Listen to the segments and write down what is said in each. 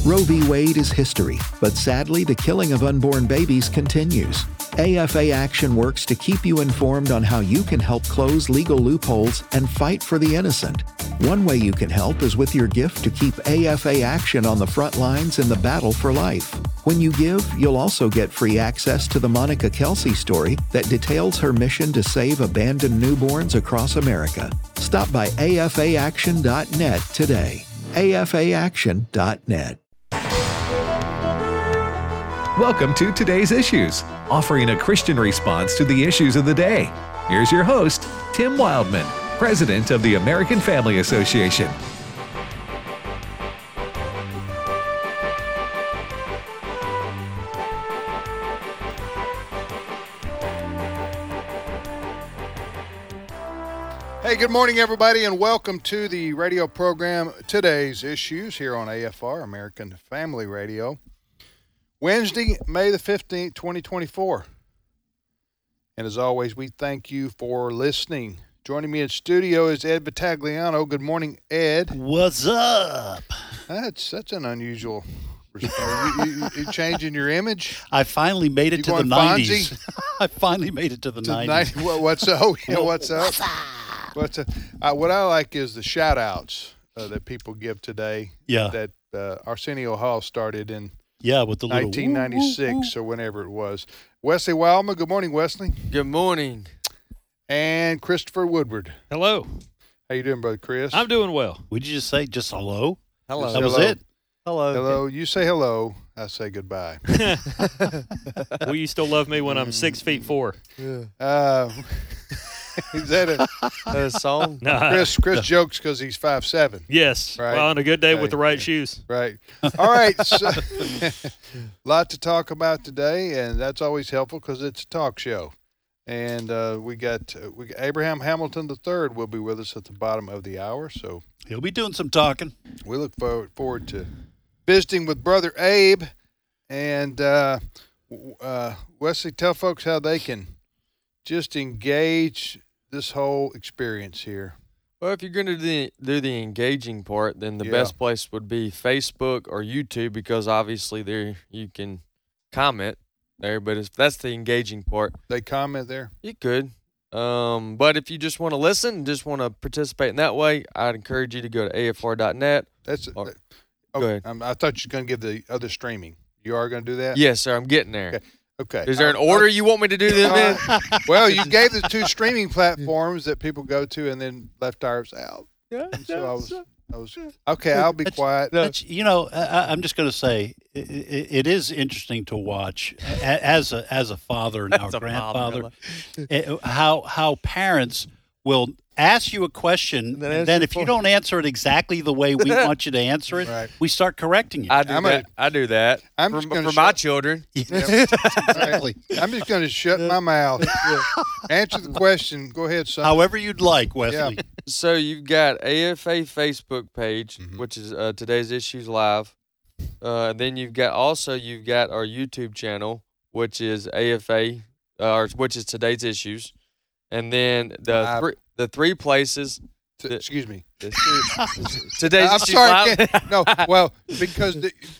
Roe v. Wade is history, but sadly, the killing of unborn babies continues. AFA Action works to keep you informed on how you can help close legal loopholes and fight for the innocent. One way you can help is with your gift to keep AFA Action on the front lines in the battle for life. When you give, you'll also get free access to the Monica Kelsey story that details her mission to save abandoned newborns across America. Stop by afaaction.net today. afaaction.net. Welcome to Today's Issues, offering a Christian response to the issues of the day. Here's your host, Tim Wildman, President of the American Family Association. Hey, good morning, everybody, and welcome to the radio program Today's Issues here on AFR, American Family Radio. Wednesday, May the 15th, 2024. And as always, we thank you for listening. Joining me in studio is Ed Vitagliano. Good morning, Ed. What's up? That's an unusual response. You changing your image? I finally made it to the 90s. I finally made it to the 90s. What's up? What's up? What I like is the shout-outs that people give today. Yeah. That Arsenio Hall started in with the 1996 or whenever it was. Wesley Wildman. Good morning, Wesley. Good morning. And Christopher Woodward. Hello. How you doing, Brother Chris? I'm doing well. Would you just say just hello? Hello. That was it? Hello. Hello. You say hello. I say goodbye. Will you still love me when I'm 6'4"? Is that a song? Nah. Chris jokes because he's 5'7". Yes. Right. Well, on a good day Okay. with the right shoes. Right. All right. So, lot to talk about today, and that's always helpful because it's a talk show. And we got Abraham Hamilton III will be with us at the bottom of the hour. So He'll be doing some talking. we look forward to visiting with Brother Abe. And Wesley, tell folks how they can just engage this whole experience here. Well, if you're going to do the engaging part, then the best place would be Facebook or YouTube because obviously there you can comment there. But if that's the engaging part, They comment there? you could. But if you just want to listen, just want to participate in that way, I'd encourage you to go to afr.net. That's Go okay. ahead. I thought you were going to give the other streaming. You are going to do that? Yes, sir. I'm getting there. Okay. Is there an order you want me to do them in? Well, you gave the two streaming platforms that people go to and then left ours out. Yeah. And so I was okay. I'll be quiet. I'm just going to say it is interesting to watch as a father and our grandfather how parents will ask you a question, and then if you don't answer it exactly the way we want you to answer it, Right. we start correcting you. I do that. I'm just gonna for my shut- children. Exactly. I'm just going to shut my mouth. Answer the question. Go ahead, son. However you'd like, Wesley. So you've got AFA Facebook page, which is Today's Issues Live. Then you've got our YouTube channel, which is AFA, which is Today's Issues, and then the three places. Excuse me. Today's I'm Issues sorry. Live. No, well, because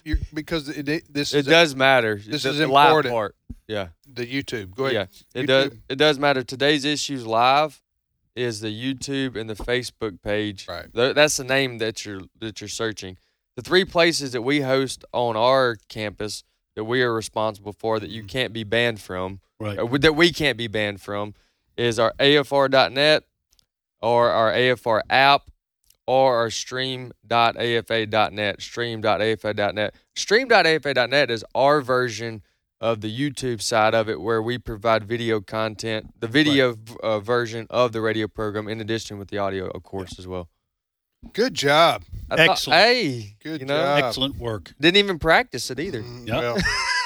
this It does matter. This the is the live important. part. Yeah. the YouTube. Go ahead. Yeah, it YouTube. does. It does matter. Today's Issues Live is the YouTube and the Facebook page. Right. That's the name that you're searching. The three places that we host on our campus that we are responsible for that you can't be banned from, Right. that we can't be banned from, is our AFR.net or our AFR app or our stream.afa.net. Stream.afa.net. Stream.afa.net is our version of the YouTube side of it where we provide video content, the video version of the radio program in addition with the audio, of course, as well. Good job. Excellent. Good you know, job. Excellent work. Didn't even practice it either. Yep. Well,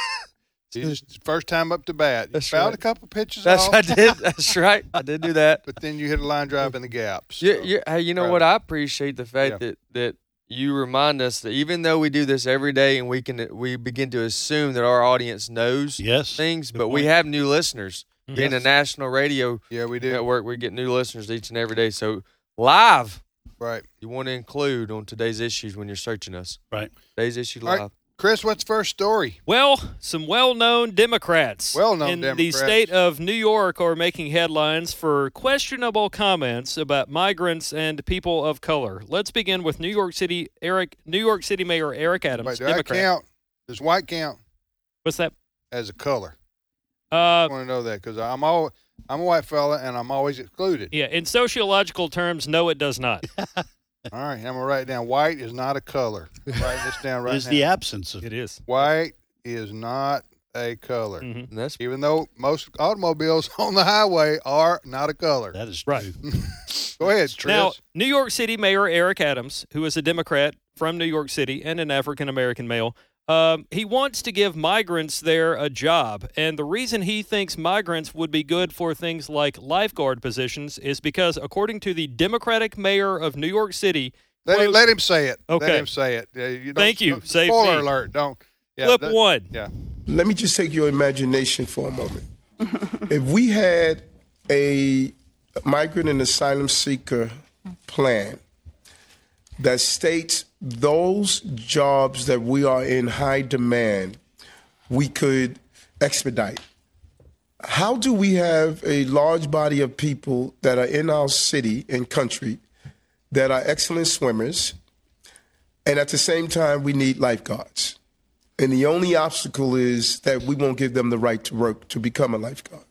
just first time up to bat. You That's fouled right. a couple pitches That's off, I did. That's right. I did do that. but then you hit a line drive in the gaps. So. Hey, you know Right. what? I appreciate the fact that you remind us that even though we do this every day and we begin to assume that our audience knows things, but we have new listeners. Being a national radio Yeah, we do. network, we get new listeners each and every day. So live, Right. you want to include on today's issues when you're searching us. Right. Today's issue All live. right, Chris, what's the first story? Well, some well-known Democrats in the Democrats. state of New York are making headlines for questionable comments about migrants and people of color. Let's begin with New York City Mayor Eric Adams, Wait, do Democrat. I count? Does white count What's that? as a color? I want to know that because I'm a white fella and I'm always excluded. Yeah, in sociological terms, no, it does not. All right, I'm gonna write it down. White is not a color. Write this down right Is now. the absence of It is. White is not a color. Mhm. And that's Even though most automobiles on the highway are not a color. that is Right. true. Go ahead, Tris. Now, New York City Mayor Eric Adams, who is a Democrat from New York City and an African-American male, he wants to give migrants there a job. And the reason he thinks migrants would be good for things like lifeguard positions is because, according to the Democratic mayor of New York City, quote, let him say it. Okay. Let him say it. You don't- Thank you. don't- Save Spoiler me. alert. Don't. Yeah, clip that- one. Yeah. Let me just take your imagination for a moment. If we had a migrant and asylum seeker plan that states those jobs that we are in high demand, we could expedite. How do we have a large body of people that are in our city and country that are excellent swimmers, and at the same time we need lifeguards? And the only obstacle is that we won't give them the right to work to become a lifeguard.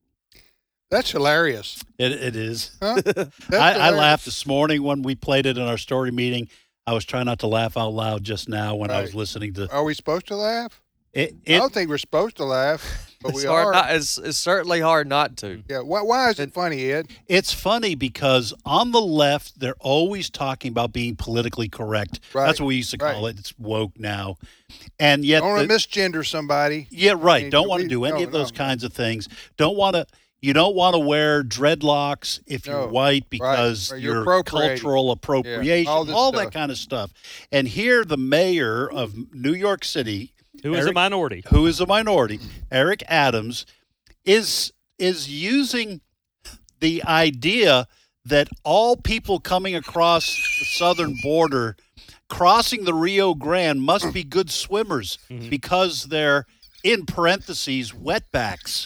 That's hilarious. It is. Huh? That's I hilarious. laughed this morning when we played it in our story meeting. I was trying not to laugh out loud just now when I was Right. listening to Are we supposed to laugh? it. I don't think we're supposed to laugh, but it's we hard are. not, it's certainly hard not to. Yeah. Why is it funny, Ed? It's funny because on the left, they're always talking about being politically correct. Right, That's what we used to call right. it. It's woke now. And yet, Don't want to misgender somebody. yeah, right. mean, Don't want to we- do any no, of those no. kinds of things. You don't want to wear dreadlocks if you're No, white because right. You're you're appropriating. cultural appropriation, all this all stuff. that kind of stuff. And here, the mayor of New York City, Who is a minority. who is a minority, Eric Adams, is using the idea that all people coming across the southern border, crossing the Rio Grande, must be good swimmers because they're, in parentheses, wetbacks.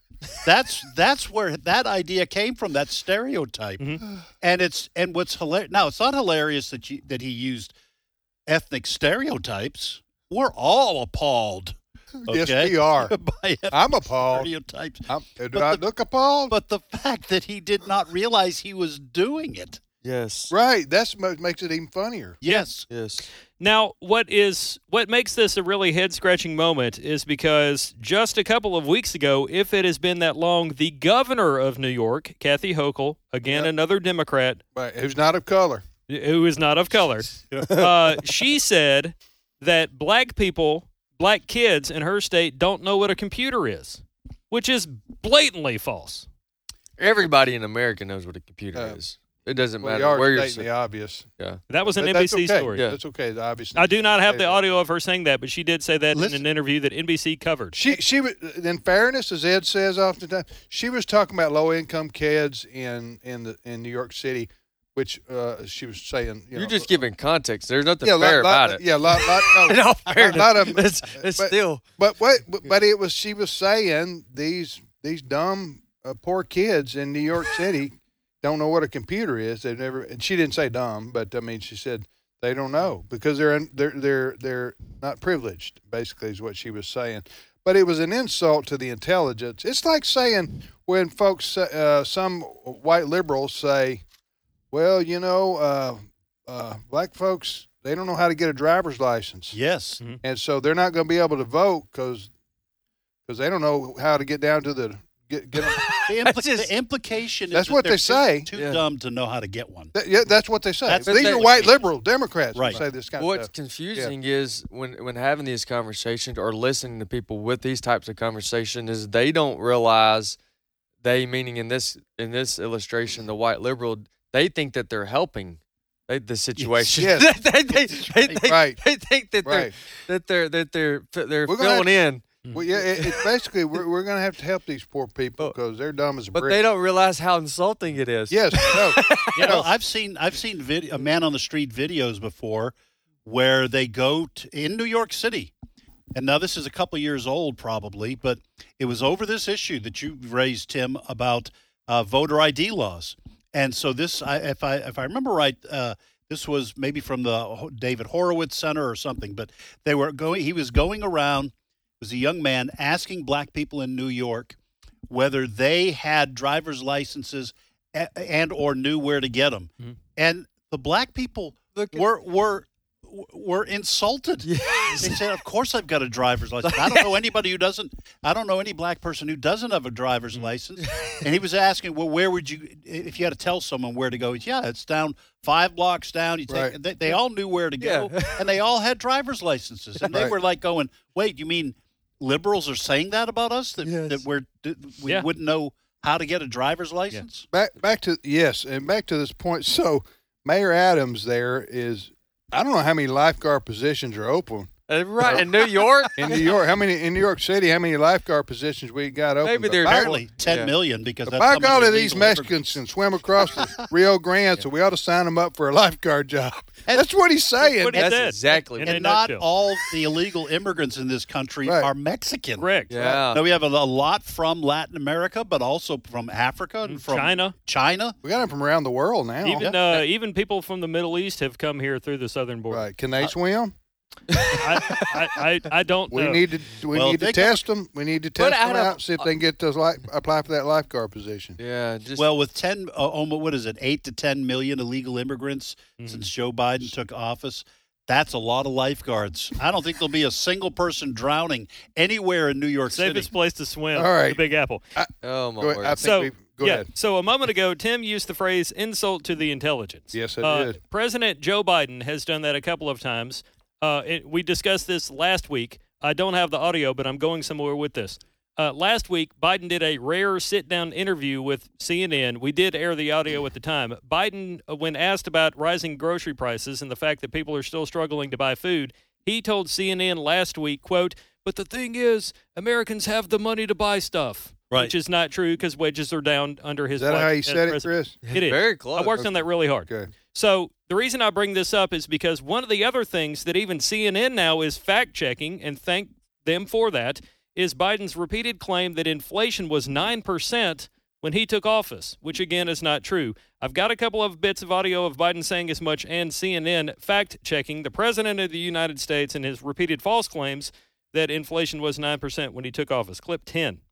That's where that idea came from, that stereotype. And what's hilarious now, it's not hilarious that he used ethnic stereotypes. We're all appalled. Yes, Okay? we are. by ethnic I'm appalled. stereotypes. Do I look appalled? But the fact that he did not realize he was doing it. Yes. Right. That's what makes it even funnier. Yes. Yes. Now, what makes this a really head-scratching moment is because just a couple of weeks ago, if it has been that long, the governor of New York, Kathy Hochul, again another Democrat, Right. Who's not of color? who is not of color, she said that black kids in her state don't know what a computer is, which is blatantly false. Everybody in America knows what a computer is. It doesn't Well, matter you are where you're stating the obvious. Yeah. That was an But that's NBC okay. story. Yeah. That's okay. Obviously, I do not have the Say that. audio of her saying that, but she did say that in Listen. an interview that NBC covered. She was, in fairness, as Ed says oftentimes, she was talking about low income kids in New York City, which she was saying. You're just giving context. There's nothing yeah, fair about it. Yeah, no, In all fairness, lot of it's but- still. But it was she was saying these dumb poor kids in New York City don't know what a computer is. They've never, and she didn't say dumb, but I mean she said they don't know because they're not privileged. Basically, is what she was saying. But it was an insult to the intelligence. It's like saying when folks, some white liberals say, "Well, black folks they don't know how to get a driver's license." Yes. And so they're not going to be able to vote because they don't know how to get down to the get. The implication is That's that what they're they say. Too dumb to know how to get one. That's what they say. That's These the are white implication. liberal Democrats Right. who say this kind What's of stuff. confusing is when having these conversations or listening to people with these types of conversations is they don't realize meaning in this illustration the white liberal, they think that they're helping the situation. Yes. they Right. think that Right. they're We're gonna filling in Well, yeah, it's basically we're going to have to help these poor people because they're dumb as a brick. But they don't realize how insulting it is. Yes, no. You know, I've seen a man on the street videos before where they go in New York City. And now this is a couple years old probably, but it was over this issue that you raised, Tim, about voter ID laws. And so this, if I remember right, this was maybe from the David Horowitz Center or something, but he was going around, was a young man asking black people in New York whether they had driver's licenses and or knew where to get them. Mm-hmm. And the black people were insulted. Yes. They said, "Of course I've got a driver's license. I don't know anybody who doesn't. I don't know any black person who doesn't have a driver's license." And he was asking, "Well, where would you, if you had to tell someone where to go?" He's, "Yeah, it's down 5 blocks down." You take. Right. They all knew where to go, and they all had driver's licenses, and they were like going, "Wait, you mean liberals are saying that about us? That we wouldn't know how to get a driver's license?" Back to this point. So Mayor Adams there is. I don't know how many lifeguard positions are open. Right, in New York? In New York. How many in New York City, how many lifeguard positions we got open? Maybe they're apparently 10 million because that's by golly, these Mexicans can swim across the Rio Grande, so we ought to sign them up for a lifeguard job. That's what he's saying. That's exactly. And not all the illegal immigrants in this country are Mexican. Correct. Yeah. No, we have a lot from Latin America, but also from Africa and from China. We got them from around the world now. Even people from the Middle East have come here through the southern border. Right. Can they swim? I don't know. We need to test them. We need to test them out, see if they can get those apply for that lifeguard position. Yeah. With 8 to 10 million illegal immigrants since Joe Biden took office, that's a lot of lifeguards. I don't think there'll be a single person drowning anywhere in New York City. Safest place to swim. All right. The Big Apple. Oh my word. Go ahead. So a moment ago, Tim used the phrase "insult to the intelligence." Yes, I did. President Joe Biden has done that a couple of times. We discussed this last week. I don't have the audio, but I'm going somewhere with this. Last week, Biden did a rare sit-down interview with CNN. We did air the audio at the time. Biden, when asked about rising grocery prices and the fact that people are still struggling to buy food, he told CNN last week, quote, "But the thing is, Americans have the money to buy stuff." Right. Which is not true because wages are down under his. Is that how he said it, Chris? It is. Very close. I worked on that really hard. Okay. So the reason I bring this up is because one of the other things that even CNN now is fact-checking, and thank them for that, is Biden's repeated claim that inflation was 9% when he took office, which, again, is not true. I've got a couple of bits of audio of Biden saying as much and CNN fact-checking the president of the United States and his repeated false claims that inflation was 9% when he took office. Clip 10.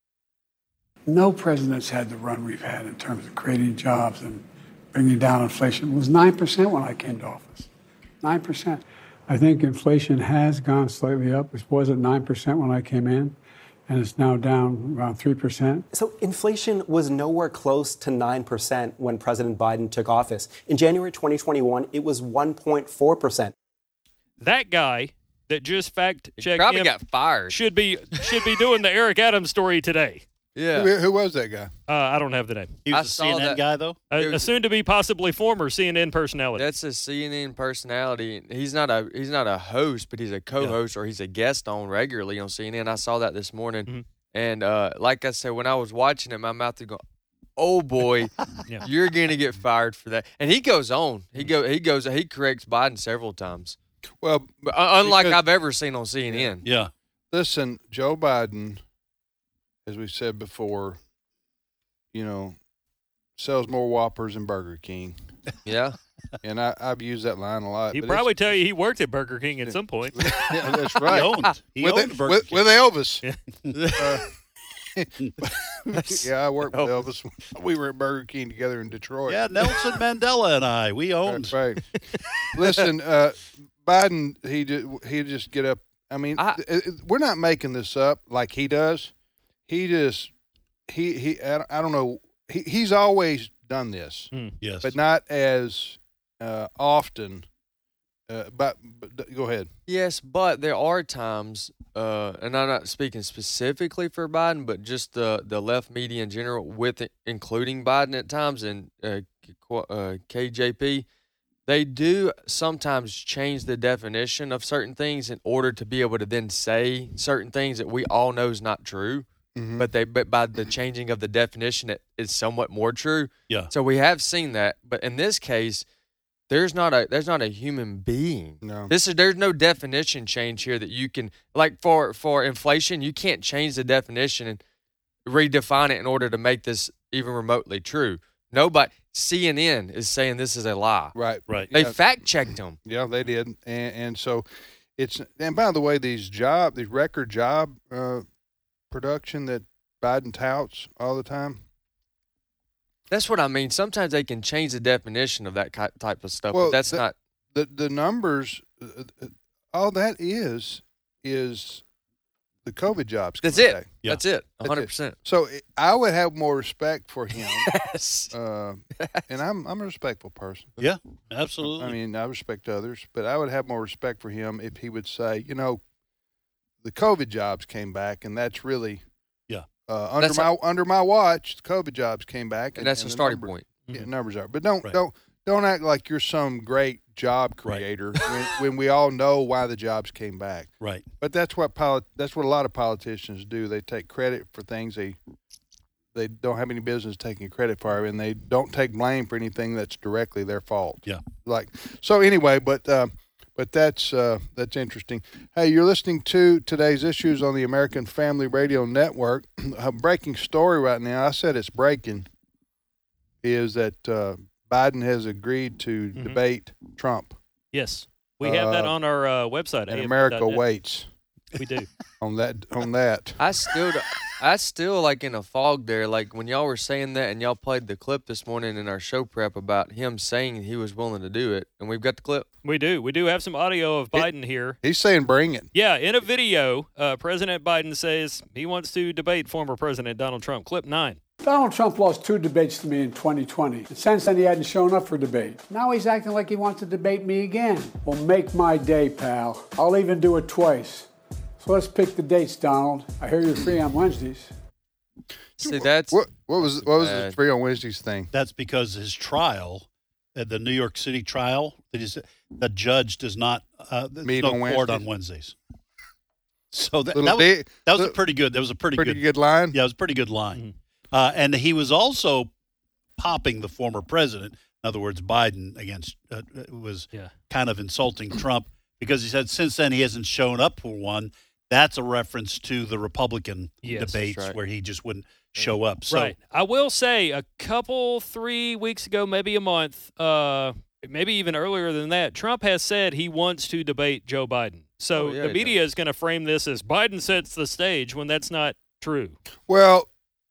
No president's had the run we've had in terms of creating jobs and bringing down inflation. It was 9% when I came to office. 9%. I think inflation has gone slightly up. It was at 9% when I came in, and it's now down around 3%. So inflation was nowhere close to 9% when President Biden took office. In January 2021, it was 1.4%. That guy that just fact-checked probably got fired. Should be doing the Eric Adams story today. Yeah. Who was that guy? I don't have the name. He was a CNN guy, though? A soon-to-be possibly former CNN personality. That's a CNN personality. He's not a host, but he's a co-host or he's a guest on regularly on CNN. I saw that this morning. Mm-hmm. And like I said, when I was watching it, my mouth would go, oh, boy, you're going to get fired for that. And he goes on. He corrects Biden several times. Well, unlike I've ever seen on CNN. Yeah. Listen, Joe Biden, as we said before, sells more Whoppers than Burger King. Yeah. And I've used that line a lot. He'd probably tell you he worked at Burger King at some point. Yeah, that's right. He owned Burger King. With Elvis. I worked with Elvis. We were at Burger King together in Detroit. Yeah, Nelson Mandela and I, we owned. That's right. Listen, Biden, he just get up. I mean, we're not making this up like he does. He just I don't know. He's always done this. Yes, but not as often. But go ahead. Yes, but there are times, and I'm not speaking specifically for Biden, but just the left media in general, including Biden at times and KJP, they do sometimes change the definition of certain things in order to be able to then say certain things that we all know is not true. Mm-hmm. But by the changing of the definition, it is somewhat more true. Yeah. So we have seen that, but in this case, there's not a human being. No. There's no definition change here that you can, like for inflation, you can't change the definition and redefine it in order to make this even remotely true. Nobody, CNN is saying this is a lie. Right. They fact checked them. Yeah, they did, and so and by the way, these record job production that Biden touts all the time. That's what I mean. Sometimes they can change the definition of that type of stuff, Well, but that's not. The numbers. All that is the COVID jobs. That's it. Back. Yeah. That's it. 100%. So I would have more respect for him. Yes. And I'm a respectful person. Yeah, absolutely. I mean, I respect others, but I would have more respect for him if he would say, the COVID jobs came back, and that's really under my watch. The COVID jobs came back, and that's the starting point. Yeah, numbers are, but don't act like you're some great job creator when we all know why the jobs came back. Right. But that's what a lot of politicians do. They take credit for things they don't have any business taking credit for, and they don't take blame for anything that's directly their fault. Yeah. So anyway, but that's interesting. Hey, you're listening to today's issues on the American Family Radio Network. A breaking story right now. I said it's breaking. Is that Biden has agreed to debate Trump? Yes, we have that on our website. And America waits. We do on that. I still like in a fog there. Like when y'all were saying that, and y'all played the clip this morning in our show prep about him saying he was willing to do it, and we've got the clip. We do have some audio of Biden here. He's saying bring it. Yeah, in a video, President Biden says he wants to debate former President Donald Trump. Clip 9. Donald Trump lost 2 debates to me in 2020. And since then, he hadn't shown up for debate. Now he's acting like he wants to debate me again. Well, make my day, pal. I'll even do it twice. So let's pick the dates, Donald. I hear you're free on Wednesdays. See, that's what was the free on Wednesdays thing? That's because his trial, the New York City trial, the judge does not meet no on court Wednesdays. on Wednesdays. So that was a pretty good. That was a pretty good line. Yeah, it was a pretty good line. Mm-hmm. And he was also popping the former president. In other words, Biden was kind of insulting Trump because he said since then he hasn't shown up for one. That's a reference to the Republican debates where he just wouldn't show up. So, right. I will say a couple, 3 weeks ago, maybe a month, maybe even earlier than that, Trump has said he wants to debate Joe Biden. So the media is going to frame this as Biden sets the stage when that's not true. Well,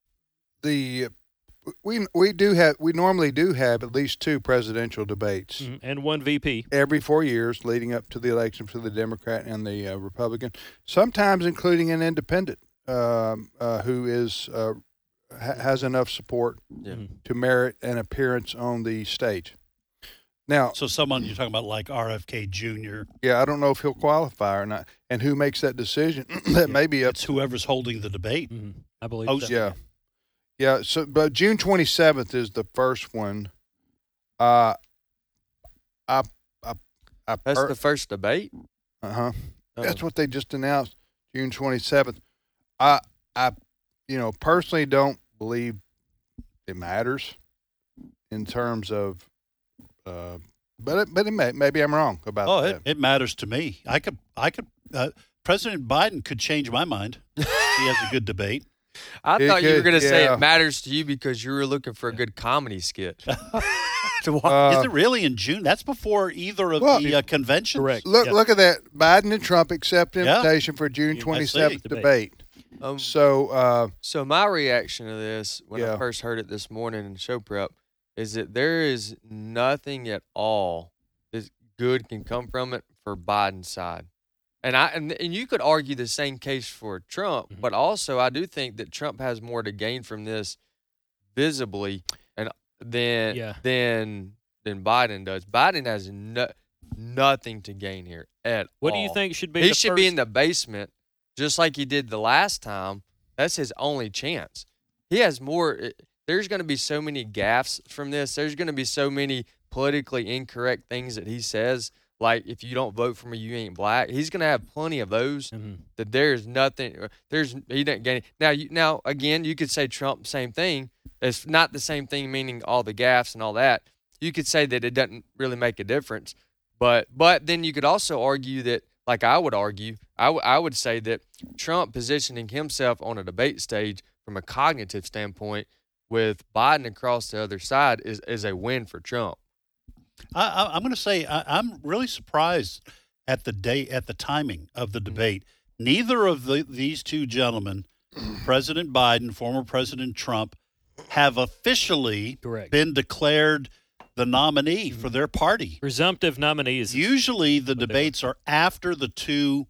we normally do have at least 2 presidential debates and 1 VP every 4 years leading up to the election for the Democrat and the Republican, sometimes including an independent who is has enough support to merit an appearance on the stage. Now, so someone you're talking about like RFK Jr. Yeah, I don't know if he'll qualify or not, and who makes that decision. That may be up. It's whoever's holding the debate. I believe. So. Yeah. So, but June 27th is the first one. That's the first debate. That's what they just announced. June 27th. I personally don't believe it matters in terms of. But maybe I'm wrong about that. It matters to me. I could. President Biden could change my mind. He has a good debate. I thought you were going to say it matters to you because you were looking for a good comedy skit. Is it really in June? That's before either of the conventions. Correct. Look at that. Biden and Trump accept invitation for June 27th debate. So my reaction to this when I first heard it this morning in show prep is that there is nothing at all that good can come from it for Biden's side. And you could argue the same case for Trump, but also I do think that Trump has more to gain from this visibly than Biden does. Biden has nothing to gain here at all. What do you think should be? He should be in the basement, just like he did the last time. That's his only chance. He has more. There's going to be so many gaffes from this. There's going to be so many politically incorrect things that he says, like if you don't vote for me, you ain't black. He's gonna have plenty of those. That there's nothing. He didn't gain. Now again, you could say Trump, same thing. It's not the same thing, meaning all the gaffes and all that. You could say that it doesn't really make a difference, but then you could also argue that, like I would argue, I would say that Trump positioning himself on a debate stage from a cognitive standpoint with Biden across the other side is a win for Trump. I'm going to say I'm really surprised at the timing of the debate. Neither of these two gentlemen, President Biden, former President Trump, have officially been declared the nominee for their party. Presumptive nominees. Usually the debates are after the two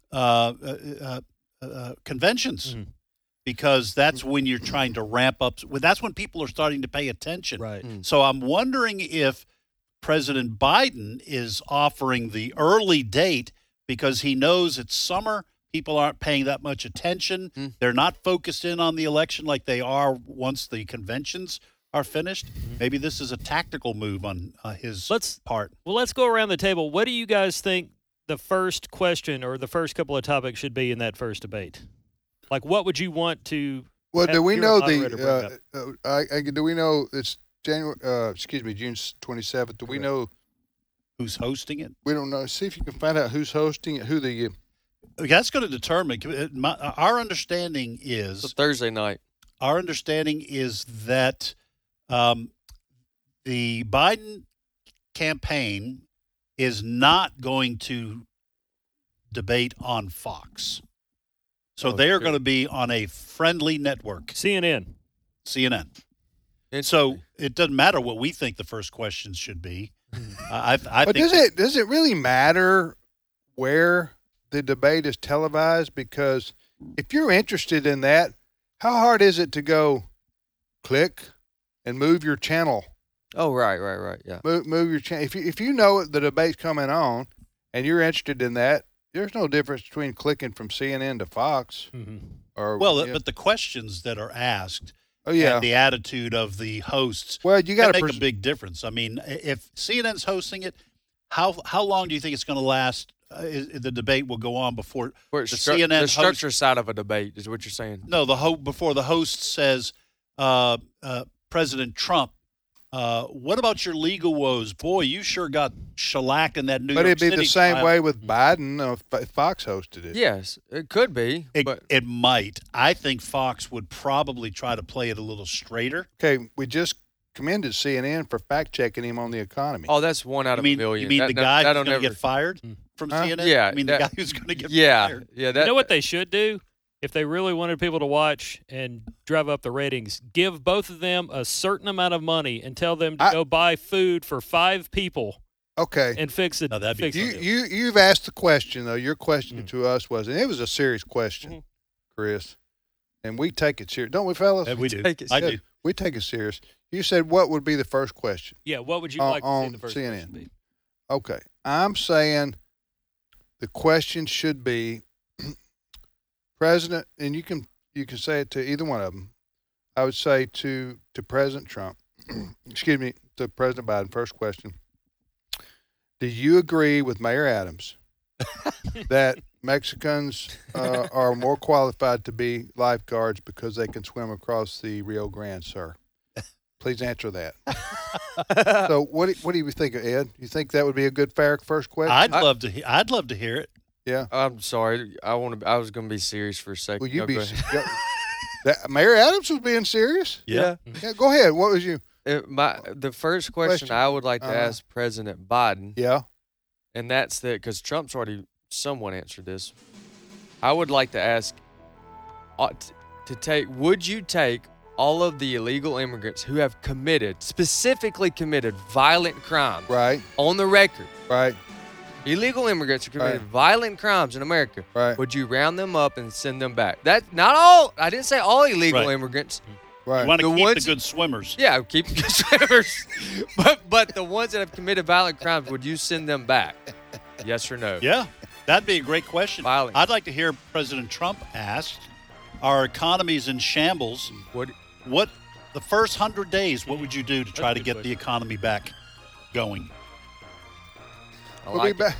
conventions. Because that's when you're trying to ramp up. That's when people are starting to pay attention. Right. So I'm wondering if President Biden is offering the early date because he knows it's summer. People aren't paying that much attention. They're not focused in on the election like they are once the conventions are finished. Maybe this is a tactical move on his part. Well, let's go around the table. What do you guys think the first question or the first couple of topics should be in that first debate? Like, what would you want to? Well, do we know do we know it's June 27th? Do we know who's hosting it? We don't know. See if you can find out who's hosting it. Who the? That's going to determine. Our understanding is it's a Thursday night. Our understanding is that the Biden campaign is not going to debate on Fox. So they are going to be on a friendly network. CNN. And so it doesn't matter what we think the first questions should be. I but think does it really matter where the debate is televised? Because if you're interested in that, how hard is it to go click and move your channel? Oh, right, yeah. Move your channel. If you know the debate's coming on and you're interested in that, there's no difference between clicking from CNN to Fox. But the questions that are asked and the attitude of the hosts you got to make a big difference. I mean, if CNN's hosting it, how long do you think it's going to last? The debate will go on before the structure side of a debate is what you're saying. No, before the host says, President Trump, what about your legal woes? Boy, you sure got shellacked in that New York City. But it'd be the same way with Biden if Fox hosted it. Yes, it could be. It might. I think Fox would probably try to play it a little straighter. Okay, we just commended CNN for fact-checking him on the economy. Oh, that's one out of a million. You mean the guy who's going to get fired from CNN? Yeah. I mean the guy who's going to get fired. Yeah. You know what they should do? If they really wanted people to watch and drive up the ratings, give both of them a certain amount of money and tell them to go buy food for 5 people. Okay. And fix it. No, that'd be you've asked the question, though. Your question to us was, and it was a serious question, Chris, and we take it serious. Don't we, fellas? Yeah, we do. I do. We take it serious. You said what would be the first question? Yeah, what would you like to see the first CNN. question be? Okay. I'm saying the question should be President, and you can say it to either one of them. I would say to President Trump, excuse me, to President Biden, first question. Do you agree with Mayor Adams that Mexicans are more qualified to be lifeguards because they can swim across the Rio Grande, sir? Please answer that. So what do you think, Ed? You think that would be a good, fair first question? I'd love to hear it. Yeah. I'm sorry. I was going to be serious for a second. Will you be? Mayor Adams was being serious. Yeah. Go ahead. What was you? The first question I would like to ask President Biden. Yeah. And that's that because Trump's already somewhat answered this. I would like to ask would you take all of the illegal immigrants who have specifically committed violent crimes on the record? Right. Illegal immigrants who committed violent crimes in America. Right. Would you round them up and send them back? That's not all. I didn't say all illegal immigrants. Right. You want to keep the good swimmers. Yeah, keep the good swimmers. But the ones that have committed violent crimes, would you send them back? Yes or no? Yeah, that'd be a great question. Violent. I'd like to hear President Trump ask, our economy's in shambles. What the first 100 days, what would you do to try to get the economy back? going. We'll be back.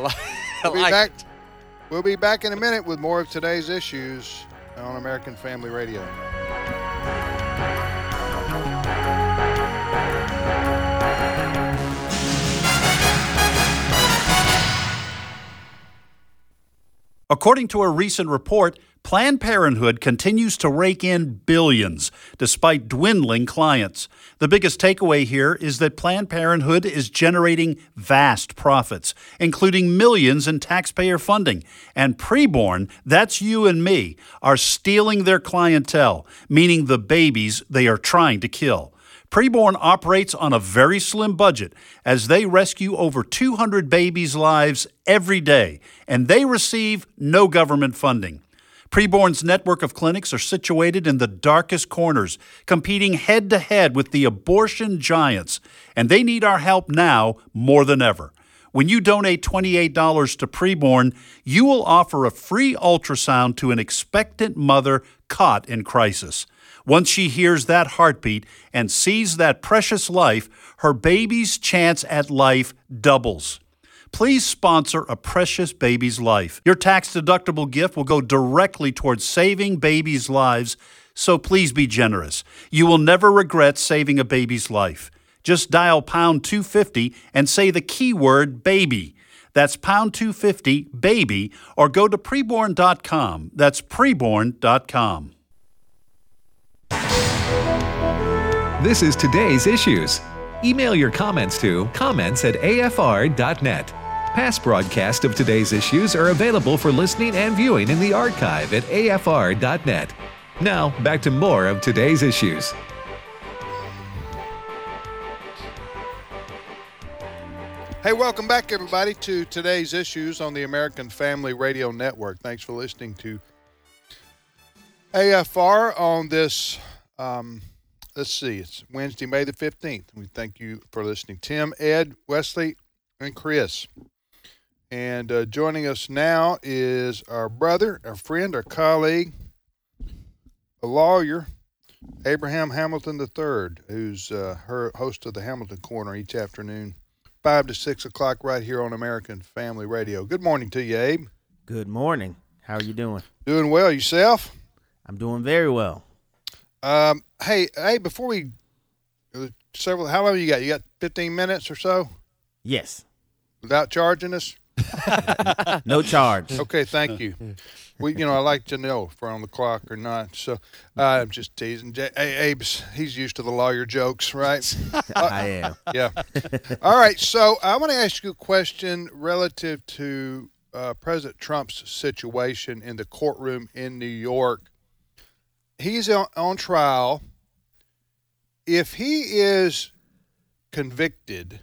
We'll be back in a minute with more of today's issues on American Family Radio. According to a recent report, Planned Parenthood continues to rake in billions despite dwindling clients. The biggest takeaway here is that Planned Parenthood is generating vast profits, including millions in taxpayer funding. And preborn, that's you and me, are stealing their clientele, meaning the babies they are trying to kill. Preborn operates on a very slim budget as they rescue over 200 babies' lives every day, and they receive no government funding. Preborn's network of clinics are situated in the darkest corners, competing head-to-head with the abortion giants, and they need our help now more than ever. When you donate $28 to Preborn, you will offer a free ultrasound to an expectant mother caught in crisis. Once she hears that heartbeat and sees that precious life, her baby's chance at life doubles. Please sponsor a precious baby's life. Your tax-deductible gift will go directly towards saving babies' lives, so please be generous. You will never regret saving a baby's life. Just dial pound 250 and say the keyword baby. That's pound 250 baby, or go to preborn.com. That's preborn.com. This is Today's Issues. Email your comments to comments@afr.net. Past broadcasts of Today's Issues are available for listening and viewing in the archive at afr.net. Now, back to more of Today's Issues. Hey, welcome back, everybody, to Today's Issues on the American Family Radio Network. Thanks for listening to AFR on this, let's see, it's Wednesday, May the 15th. We thank you for listening. Tim, Ed, Wesley, and Chris. And joining us now is our brother, our friend, our colleague, a lawyer, Abraham Hamilton III, who's her host of the Hamilton Corner each afternoon, 5 to 6 o'clock right here on American Family Radio. Good morning to you, Abe. Good morning. How are you doing? Doing well. Yourself? I'm doing very well. Hey, before we how long you got? You got 15 minutes or so? Yes. Without charging us? No charge. Okay, thank you. I like to know if we're on the clock or not. So I'm just teasing. Abe's, he's used to the lawyer jokes, right? I am. Yeah. All right. So I want to ask you a question relative to President Trump's situation in the courtroom in New York. He's on trial. If he is convicted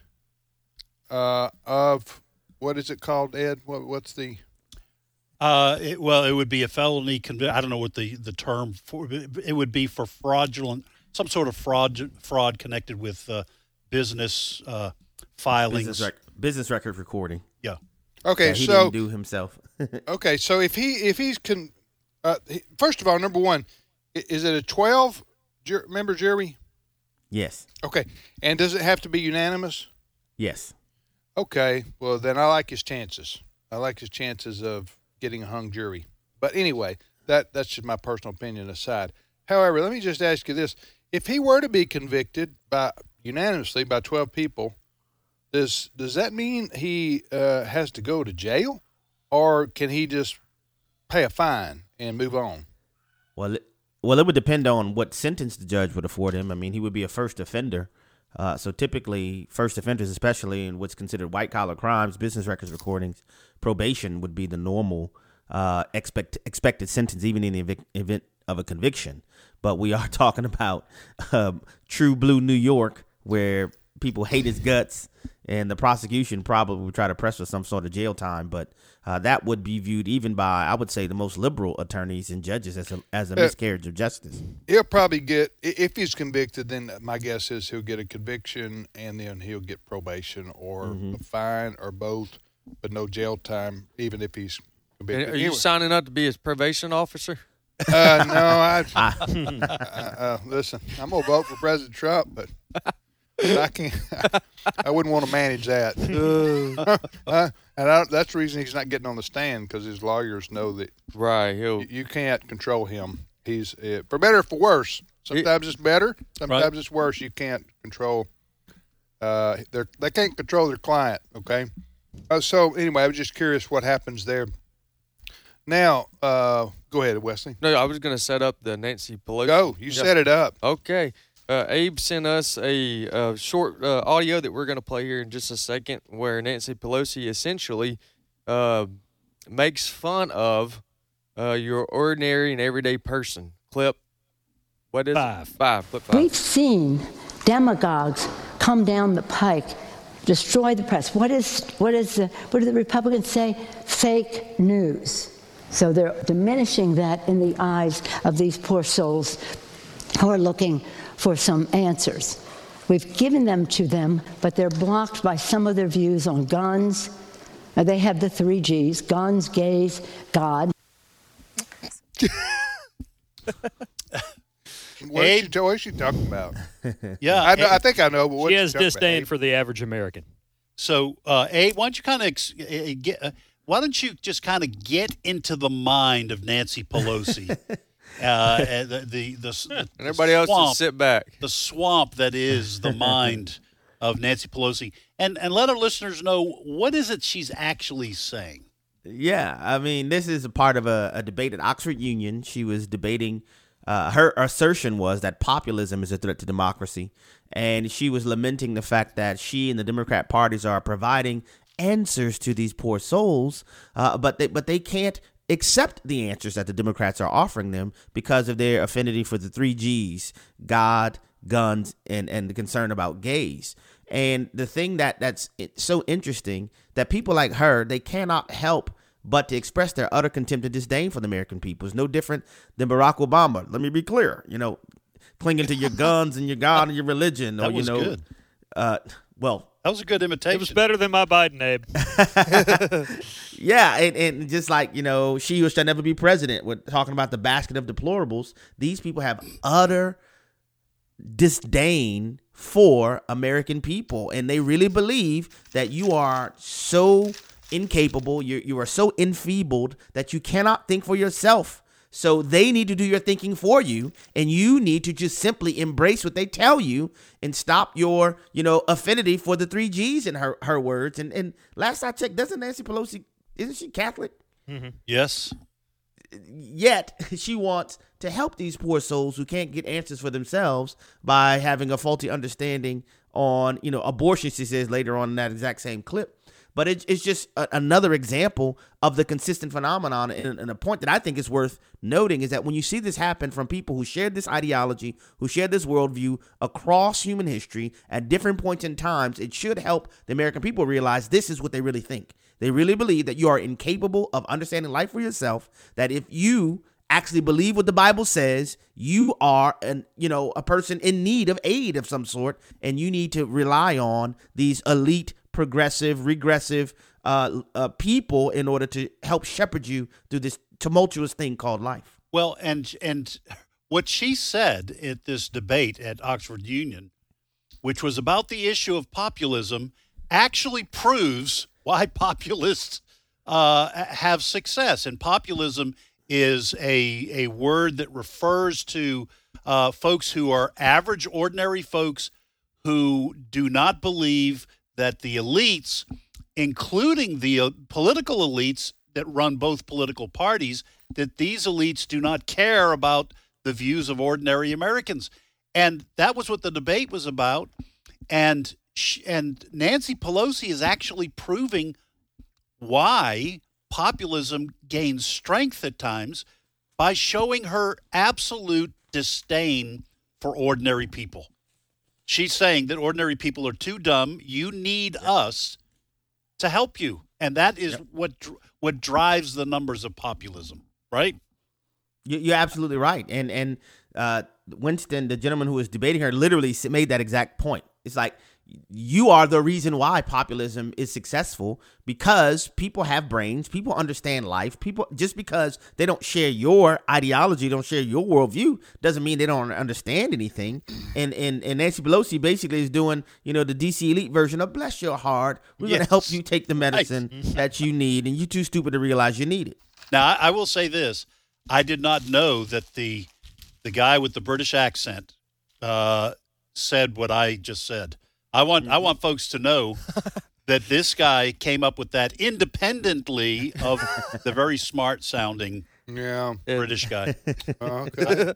of, what is it called, Ed? What's the? It would be a felony conviction. I don't know what the term for it would be for fraudulent, some sort of fraud connected with business filings, business record recording. Yeah. Okay, that he so didn't do himself. Okay, so if he's first of all, number one, is it a 12-member jury? Yes. Okay, and does it have to be unanimous? Yes. Okay, well then I like his chances. I like his chances of getting a hung jury. But anyway, that's just my personal opinion aside. However, let me just ask you this: if he were to be convicted unanimously by 12 people, does that mean he has to go to jail, or can he just pay a fine and move on? Well, it would depend on what sentence the judge would afford him. I mean, he would be a first offender. So typically, first offenders, especially in what's considered white-collar crimes, business records recordings, probation would be the normal expected sentence, even in the event of a conviction. But we are talking about true blue New York, where people hate his guts, and the prosecution probably would try to press for some sort of jail time. But that would be viewed even by, I would say, the most liberal attorneys and judges as a miscarriage of justice. He'll probably get, if he's convicted, then my guess is he'll get a conviction and then he'll get probation or a fine or both, but no jail time, even if he's convicted. And are you signing up to be his probation officer? No, listen, I'm going to vote for President Trump, but I can't. I wouldn't want to manage that. That's the reason he's not getting on the stand, because his lawyers know that you can't control him. He's for better or for worse. Sometimes it's better. Sometimes it's worse. You can't control. They can't control their client. Okay. So anyway, I was just curious what happens there. Now, go ahead, Wesley. No, I was going to set up the Nancy Pelosi. Go. You set it up. Okay. Abe sent us a short audio that we're going to play here in just a second, where Nancy Pelosi essentially makes fun of your ordinary and everyday person. Clip. What is it? 5. Clip 5. We've seen demagogues come down the pike, destroy the press. What do the Republicans say? Fake news. So they're diminishing that in the eyes of these poor souls who are looking for some answers. We've given them to them, but they're blocked by some of their views on guns. They have the 3 Gs: guns, gays, God. What is she talking about? Yeah, I think I know. But what she has disdain for the average American. So, Abe, why don't you kind of why don't you just kind of get into the mind of Nancy Pelosi? And everybody else just sit back. The swamp that is the mind of Nancy Pelosi, and let our listeners know, what is it she's actually saying. Yeah, I mean, this is a part of a debate at Oxford Union. She was debating. Her assertion was that populism is a threat to democracy, and she was lamenting the fact that she and the Democrat parties are providing answers to these poor souls, but they can't accept the answers that the Democrats are offering them because of their affinity for the 3 Gs: God, guns, and the concern about gays. And the thing that's so interesting, that people like her, they cannot help but to express their utter contempt and disdain for the American people. It's no different than Barack Obama. Let me be clear, clinging to your guns and your God and your religion. That was good. Well, that was a good imitation. It was better than my Biden, Abe. Yeah, and just like, she shall never be president, with talking about the basket of deplorables, these people have utter disdain for American people, and they really believe that you are so incapable, you are so enfeebled that you cannot think for yourself. So they need to do your thinking for you, and you need to just simply embrace what they tell you and stop your, affinity for the 3 Gs, in her words. And last I checked, doesn't Nancy Pelosi, isn't she Catholic? Mm-hmm. Yes. Yet she wants to help these poor souls who can't get answers for themselves by having a faulty understanding on, abortion, she says later on in that exact same clip. But it's just another example of the consistent phenomenon. And a point that I think is worth noting is that when you see this happen from people who shared this ideology, who shared this worldview across human history at different points in times, it should help the American people realize this is what they really think. They really believe that you are incapable of understanding life for yourself, that if you actually believe what the Bible says, you are a person in need of aid of some sort, and you need to rely on these elite, progressive, regressive people in order to help shepherd you through this tumultuous thing called life. Well, and what she said at this debate at Oxford Union, which was about the issue of populism, actually proves why populists have success. And populism is a word that refers to folks who are average, ordinary folks who do not believe that the elites, including the political elites that run both political parties, that these elites do not care about the views of ordinary Americans. And that was what the debate was about. And Nancy Pelosi is actually proving why populism gains strength at times by showing her absolute disdain for ordinary people. She's saying that ordinary people are too dumb. You need us to help you. And that is what drives the numbers of populism, right? You're absolutely right. And Winston, the gentleman who was debating her, literally made that exact point. It's like, you are the reason why populism is successful, because people have brains, people understand life. People, just because they don't share your ideology, don't share your worldview, doesn't mean they don't understand anything. And Nancy Pelosi basically is doing, the DC elite version of bless your heart. We're going to help you take the medicine that you need, and you're too stupid to realize you need it. Now, I will say this. I did not know that the guy with the British accent said what I just said. I want folks to know that this guy came up with that independently of the very smart sounding British guy. Okay.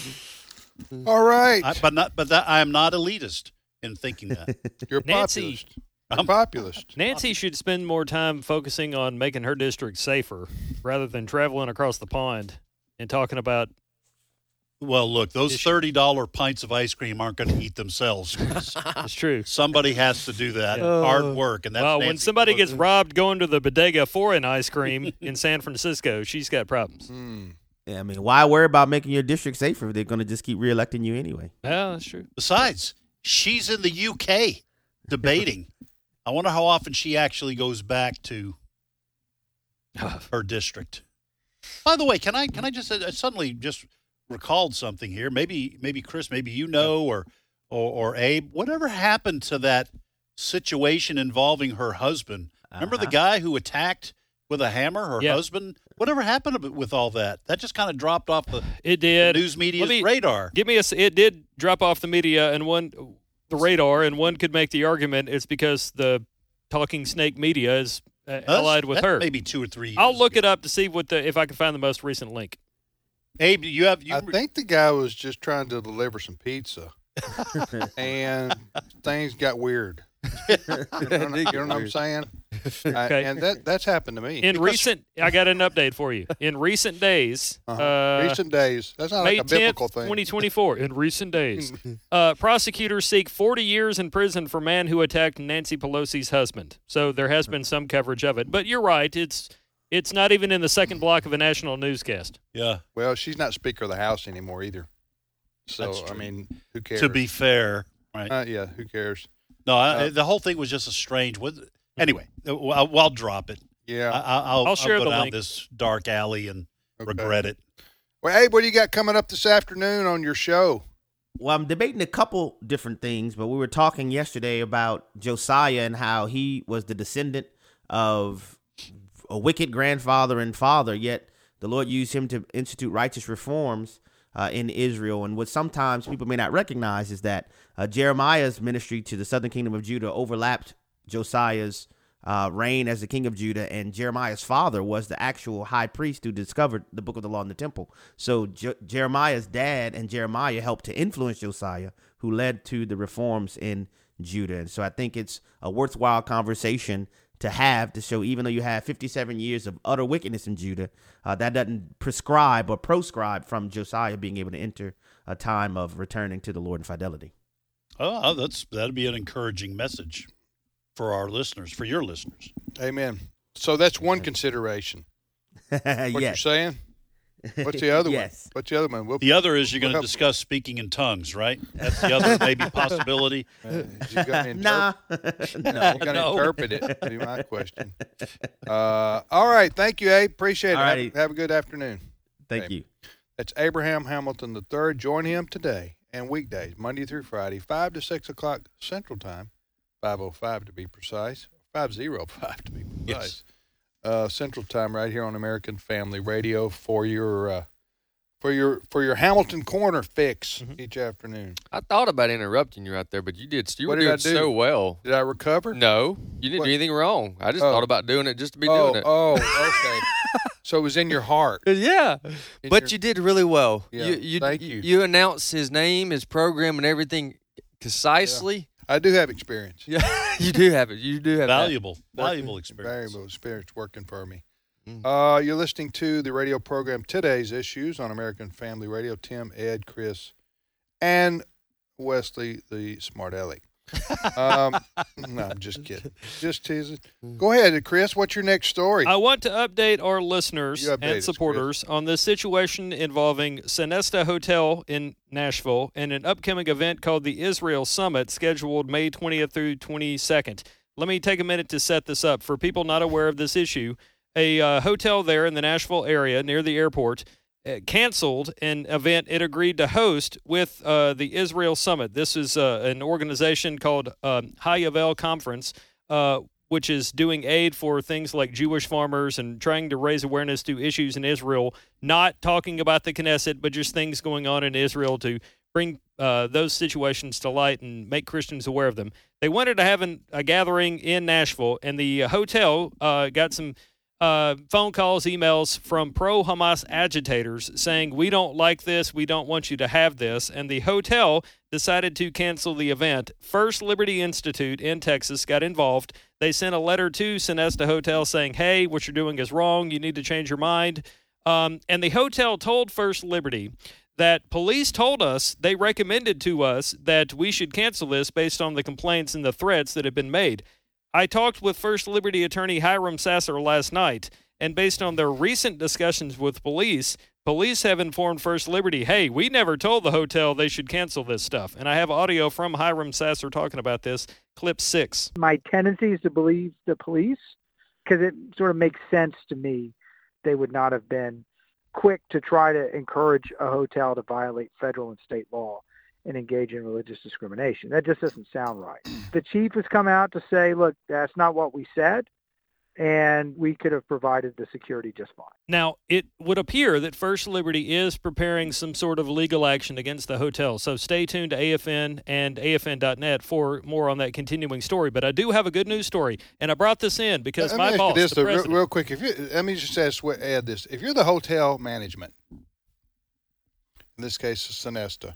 All right. I am not elitist in thinking that. You're populist. You're populist. Nancy should spend more time focusing on making her district safer rather than traveling across the pond and talking about. Well, look, those $30 pints of ice cream aren't going to eat themselves. That's true. Somebody has to do that hard work, and that's well, Nancy when somebody Pelosi. gets robbed going to the bodega for an ice cream in San Francisco, she's got problems. Yeah, I mean, why worry about making your district safer if they're going to just keep reelecting you anyway? Yeah, that's true. Besides, she's in the UK debating. I wonder how often she actually goes back to her district. By the way, can I just suddenly just recalled something here? Maybe Chris, maybe or Abe, whatever happened to that situation involving her husband? Remember the guy who attacked with a hammer her husband? Whatever happened with all that? That just kind of dropped off the news media's radar. It did drop off the media and the radar, and one could make the argument it's because the talking snake media is allied with her. Maybe 2 or 3 years I'll look it up to see if I can find the most recent link. Abe, I think the guy was just trying to deliver some pizza, and things got weird. You know what I'm saying? Okay. And that's happened to me. I got an update for you. In recent days, recent days. That's not May like a biblical 10th, thing. 2024. In recent days, prosecutors seek 40 years in prison for man who attacked Nancy Pelosi's husband. So there has been some coverage of it, but you're right. It's not even in the second block of a national newscast. Yeah. Well, she's not Speaker of the House anymore either. So I mean, who cares? To be fair, right? Yeah. Who cares? No, the whole thing was just a strange. Anyway, I'll drop it. Yeah, I'll share go the down link. this dark alley and regret it. Well, Abe, what do you got coming up this afternoon on your show? Well, I'm debating a couple different things, but we were talking yesterday about Josiah and how he was the descendant of a wicked grandfather and father, yet the Lord used him to institute righteous reforms in Israel. And what sometimes people may not recognize is that Jeremiah's ministry to the southern kingdom of Judah overlapped Josiah's reign as the king of Judah, and Jeremiah's father was the actual high priest who discovered the book of the law in the temple. So Jeremiah's dad and Jeremiah helped to influence Josiah, who led to the reforms in Judah. And so I think it's a worthwhile conversation to have, to show even though you have 57 years of utter wickedness in Judah, that doesn't prescribe or proscribe from Josiah being able to enter a time of returning to the Lord in fidelity. Oh, that'd be an encouraging message for our listeners, for your listeners. Amen. So that's one consideration. What you're saying? What's the other one? What's the other one? The other is you're going to discuss speaking in tongues, right? That's the other maybe possibility. You're going to interpret it, would be my question. All right. Thank you, Abe. Appreciate it. Have a good afternoon. Thank you. That's Abraham Hamilton III. Join him today and weekdays, Monday through Friday, 5 to 6 o'clock Central Time, 5:05 to be precise, 5:05 to be precise. Yes. Central Time, right here on American Family Radio for your Hamilton Corner fix each afternoon. I thought about interrupting you right there, but you did. You What were did I doing do? so well. Did I recover? No, you didn't do anything wrong. I just thought about doing it just to be doing it. Oh, okay. So it was in your heart. Yeah, but you did really well. Yeah, thank you. You announced his name, his program, and everything concisely. Yeah. I do have experience. Yeah, you do have it. You do have valuable experience. Valuable experience working for me. You're listening to the radio program Today's Issues on American Family Radio. Tim, Ed, Chris, and Wesley, the Smart Aleck. No, I'm just kidding. Just teasing. Go ahead, Chris. What's your next story? I want to update our listeners You update and us, supporters on this situation involving Sonesta Hotel in Nashville and an upcoming event called the Israel Summit scheduled May 20th through 22nd. Let me take a minute to set this up. For people not aware of this issue, a hotel there in the Nashville area near the airport canceled an event it agreed to host with the Israel Summit. This is an organization called Hayavel Conference, which is doing aid for things like Jewish farmers and trying to raise awareness to issues in Israel, not talking about the Knesset, but just things going on in Israel to bring those situations to light and make Christians aware of them. They wanted to have a gathering in Nashville, and the hotel got some phone calls, emails from pro-Hamas agitators saying, we don't like this, we don't want you to have this, and the hotel decided to cancel the event. First Liberty Institute in Texas got involved. They sent a letter to Sonesta Hotel saying, hey, what you're doing is wrong, you need to change your mind. And the hotel told First Liberty that police told us, they recommended to us that we should cancel this based on the complaints and the threats that have been made. I talked with First Liberty attorney Hiram Sasser last night, and based on their recent discussions with police have informed First Liberty, hey, we never told the hotel they should cancel this stuff. And I have audio from Hiram Sasser talking about this, clip 6. My tendency is to believe the police because it sort of makes sense to me. They would not have been quick to try to encourage a hotel to violate federal and state law and engage in religious discrimination. That just doesn't sound right. The chief has come out to say, look, that's not what we said, and we could have provided the security just fine. Now, it would appear that First Liberty is preparing some sort of legal action against the hotel, so stay tuned to AFN and AFN.net for more on that continuing story. But I do have a good news story, and I brought this in because my boss, the president... Real quick, let me just add this. If you're the hotel management, in this case, Sonesta,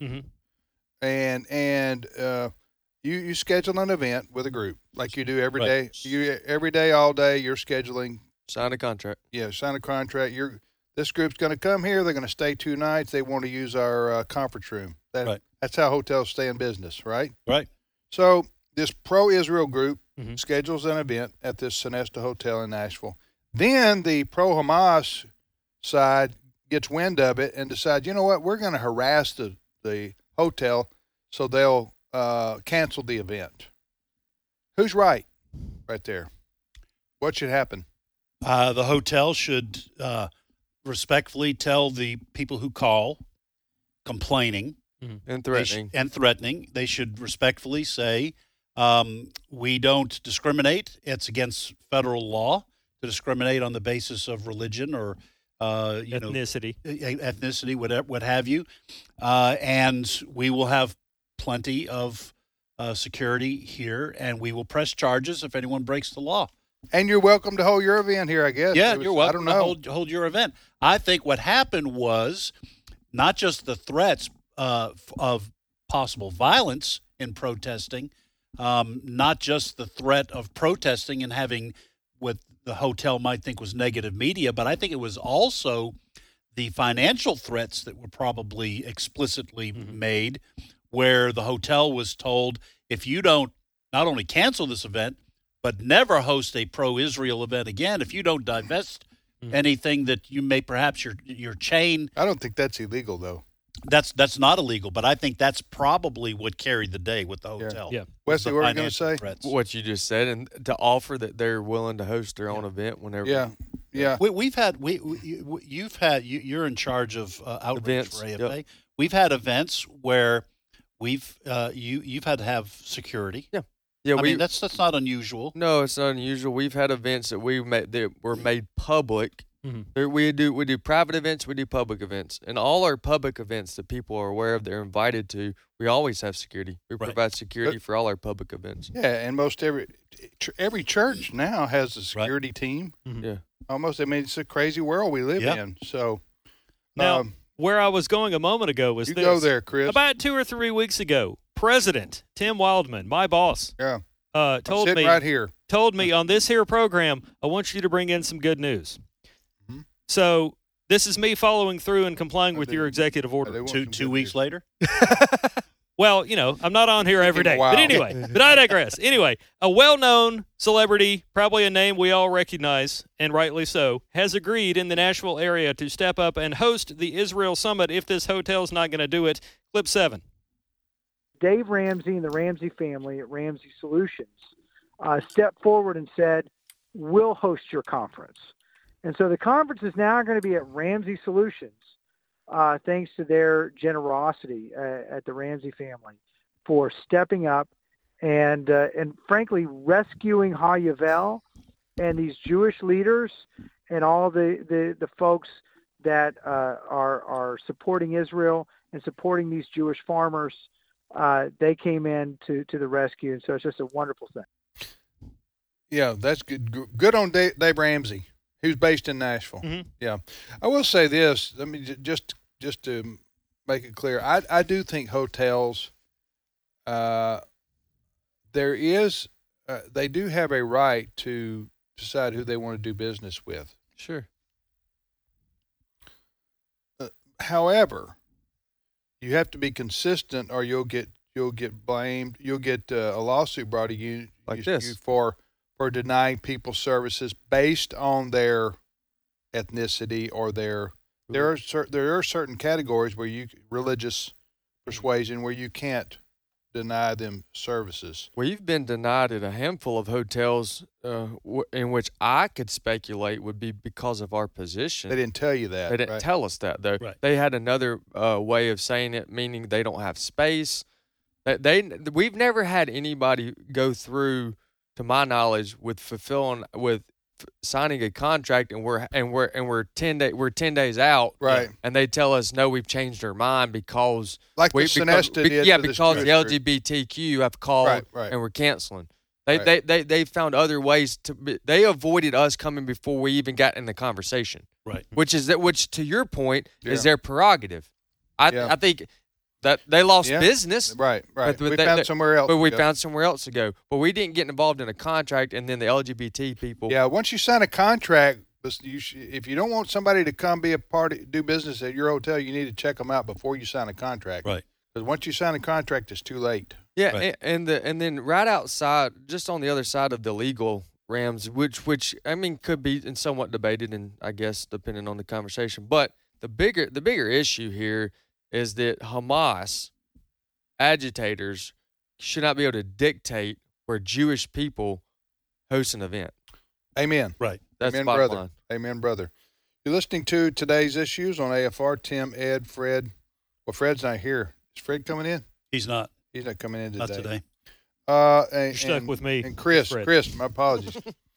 and you schedule an event with a group like you do every day. Every day, all day, you're scheduling. Sign a contract. Yeah, sign a contract. This group's going to come here. They're going to stay 2 nights. They want to use our conference room. That's how hotels stay in business, right? Right. So this pro-Israel group schedules an event at this Sonesta Hotel in Nashville. Then the pro-Hamas side gets wind of it and decides, you know what, we're going to harass the hotel so they'll cancel the event. Who's right there? What should happen? The hotel should respectfully tell the people who call complaining and threatening. They should respectfully say, we don't discriminate. It's against federal law to discriminate on the basis of religion or ethnicity, whatever, what have you. And we will have plenty of security here, and we will press charges if anyone breaks the law. And you're welcome to hold your event here, I guess. Yeah, you're welcome to hold your event. I think what happened was not just the threats of possible violence in protesting, not just the threat of protesting and having what the hotel might think was negative media, but I think it was also the financial threats that were probably explicitly made, where the hotel was told, if you don't not only cancel this event, but never host a pro-Israel event again, if you don't divest anything that you may perhaps your chain. I don't think that's illegal, though. That's not illegal, but I think that's probably what carried the day with the hotel. Yeah. Wesley, what were you going to say? Threats. What you just said, and to offer that they're willing to host their own event whenever. Yeah. You're in charge of outreach events for AFA. Yep. We've had events where you've had to have security. Yeah. I mean, that's not unusual. No, it's not unusual. We've had events that were made public. We do private events, we do public events, and all our public events that people are aware of, they're invited to. We always have security. We provide security for all our public events. Yeah, and most every church now has a security team. Yeah, almost. I mean, it's a crazy world we live in. So now, where I was going a moment ago was this. Go there, Chris. About 2 or 3 weeks ago, President Tim Wildman, my boss, told me right here. Told me on this here program, I want you to bring in some good news. So this is me following through and complying with your executive order. 2 weeks later? Well, I'm not on here every day. Wow. But anyway, but I digress. Anyway, a well-known celebrity, probably a name we all recognize, and rightly so, has agreed in the Nashville area to step up and host the Israel Summit if this hotel's not going to do it. Clip 7. Dave Ramsey and the Ramsey family at Ramsey Solutions stepped forward and said, we'll host your conference. And so the conference is now going to be at Ramsey Solutions, thanks to their generosity at the Ramsey family for stepping up and frankly rescuing HaYavel and these Jewish leaders and all the folks that are supporting Israel and supporting these Jewish farmers. They came in to the rescue, and so it's just a wonderful thing. Yeah, that's good. Good on Dave Ramsey, who's based in Nashville. Mm-hmm. Yeah, I will say this. Let me just to make it clear. I do think hotels, they do have a right to decide who they want to do business with. Sure. However, you have to be consistent, or you'll get blamed. You'll get a lawsuit brought to you for denying people services based on their ethnicity or there are certain categories where religious persuasion where you can't deny them services. Well, you've been denied at a handful of hotels in which I could speculate would be because of our position. They didn't tell you that. They didn't tell us that, though. Right. They had another way of saying it, meaning they don't have space. We've never had anybody go through, to my knowledge, with signing a contract and we're 10 days out, right? And they tell us no, we've changed our mind because the Sonesta did. Because the LGBTQ have called and we're canceling. They found other ways they avoided us coming before we even got in the conversation, right? Which to your point is their prerogative. I think that they lost business, right? But we found somewhere else. But we found somewhere else to go. But we didn't get involved in a contract, and then the LGBT people. Yeah, once you sign a contract, if you don't want somebody to come be a party, do business at your hotel, you need to check them out before you sign a contract, right? Because once you sign a contract, it's too late. Yeah, right. and then right outside, just on the other side of the legal realms, which I mean could be somewhat debated, and I guess depending on the conversation. But the bigger issue here is that Hamas agitators should not be able to dictate where Jewish people host an event. Amen. Right. That's Amen, bottom brother. line. Amen, brother. You're listening to Today's Issues on AFR. Tim, Ed, Fred. Well, Fred's not here. Is Fred coming in? He's not. He's not coming in today. Not today. You're stuck with me. And Chris, my apologies.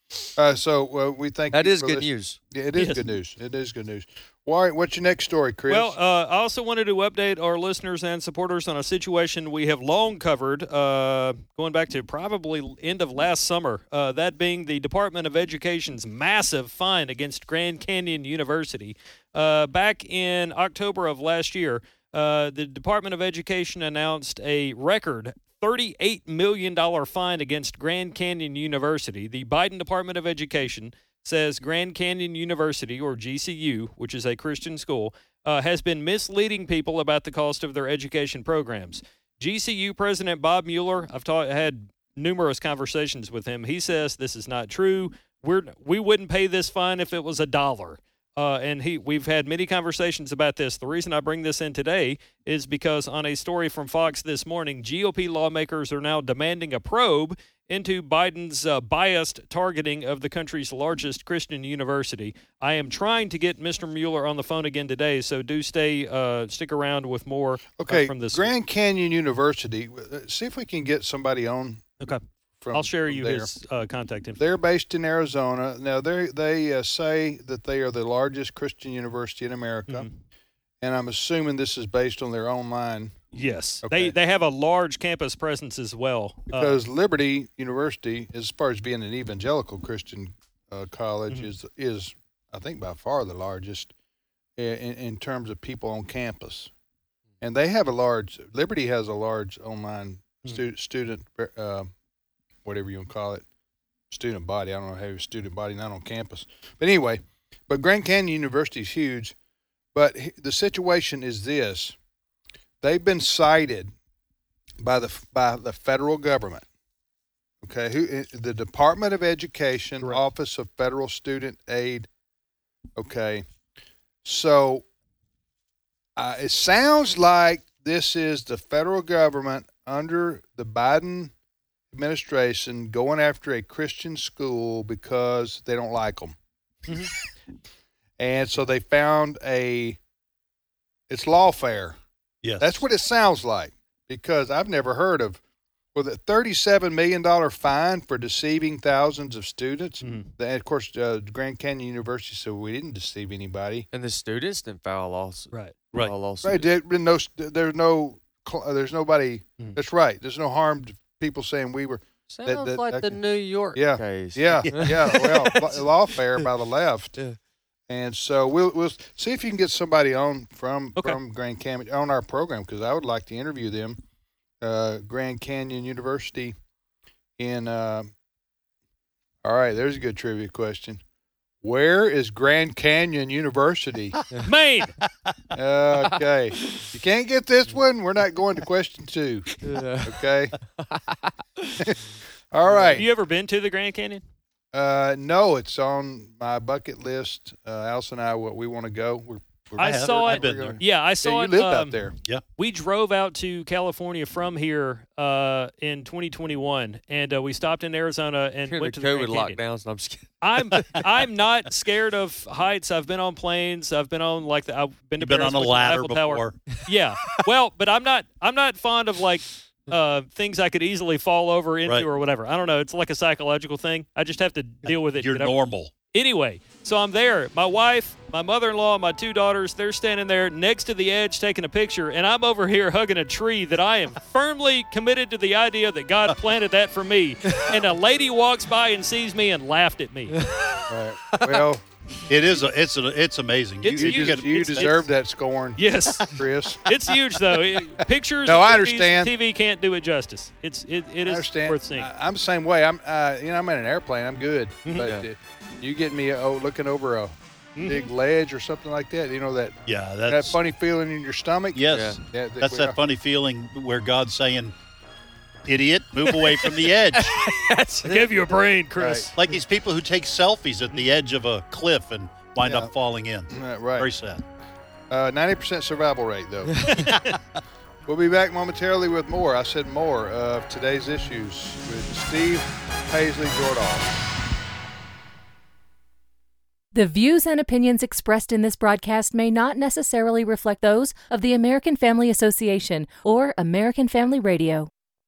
So we thank that you is for good this. news. Yeah, it is good news. It is good news. Why? What's your next story, Chris? Well, I also wanted to update our listeners and supporters on a situation we have long covered, going back to probably end of last summer, that being the Department of Education's massive fine against Grand Canyon University. Back in October of last year, the Department of Education announced a record $38 million fine against Grand Canyon University. The Biden Department of Education says Grand Canyon University, or GCU, which is a Christian school, has been misleading people about the cost of their education programs. GCU President Bob Mueller, I've had numerous conversations with him. He says this is not true. We wouldn't pay this fine if it was $1. And we've had many conversations about this. The reason I bring this in today is because on a story from Fox this morning, GOP lawmakers are now demanding a probe into Biden's biased targeting of the country's largest Christian university. I am trying to get Mr. Mueller on the phone again today, so do stick around with more from this. Grand Canyon University, see if we can get somebody on. Okay. I'll share you his contact info. They're based in Arizona. Now, they say that they are the largest Christian university in America, and I'm assuming this is based on their online. Yes. Okay. They have a large campus presence as well. Because Liberty University, as far as being an evangelical Christian college, is, I think, by far the largest in terms of people on campus. And they have Liberty has a large online student whatever you want to call it, student body. I don't know how a student body not on campus. But anyway, Grand Canyon University is huge. But the situation is this. They've been cited by the federal government. Okay, the Department of Education, Correct. Office of Federal Student Aid. Okay, so it sounds like this is the federal government under the Biden administration going after a Christian school because they don't like them. And so they found it's lawfare. Yes. That's what it sounds like, because I've never heard of, with a $37 million fine for deceiving thousands of students. And of course, Grand Canyon University said we didn't deceive anybody. And the students didn't file a lawsuit. Right. File a lawsuit. Right. There's nobody. That's right. There's no harm to people saying we were. Sounds like the New York case. Yeah. Well, lawfare by the left. Yeah. And so we'll see if you can get somebody on from Grand Canyon on our program, because I would like to interview them. Grand Canyon University in. All right, there's a good trivia question. Where is Grand Canyon University? Maine. Okay. You can't get this one. We're not going to question 2. Okay. All right. Have you ever been to the Grand Canyon? No, it's on my bucket list. Allison and I, we want to go. I saw it. I've been there. Yeah, I saw you it. lived out there. Yeah. We drove out to California from here in 2021, and we stopped in Arizona and During went to the the COVID Grand Canyon. lockdowns, and I'm just kidding. I'm not scared of heights. I've been on planes. I've been on I've been to You've been Paris, on a looked at the ladder Eiffel Tower. before. Yeah. Well, but I'm not fond of things I could easily fall over into or whatever. I don't know. It's like a psychological thing. I just have to deal with it. You're normal. Anyway, so I'm there. My wife, my mother-in-law, my 2 daughters, they're standing there next to the edge taking a picture, and I'm over here hugging a tree that I am firmly committed to the idea that God planted that for me. And a lady walks by and sees me and laughed at me. Right. Well, It's amazing. you deserve that scorn. Yes, Chris. It's huge though. Pictures. No, I movies, understand. TV can't do it justice. It is worth seeing. I'm the same way. I'm in an airplane. I'm good, but you get me looking over a big ledge or something like that. You know that. Yeah, that funny feeling in your stomach. Yes, yeah. That's that funny feeling where God's saying, "Idiot, move away from the edge." I give you a brain, Chris. Like these people who take selfies at the edge of a cliff and wind up falling in. Right. Very sad. 90% survival rate, though. We'll be back momentarily with more. I said more of today's issues with Steve Paisley Jordahl. The views and opinions expressed in this broadcast may not necessarily reflect those of the American Family Association or American Family Radio.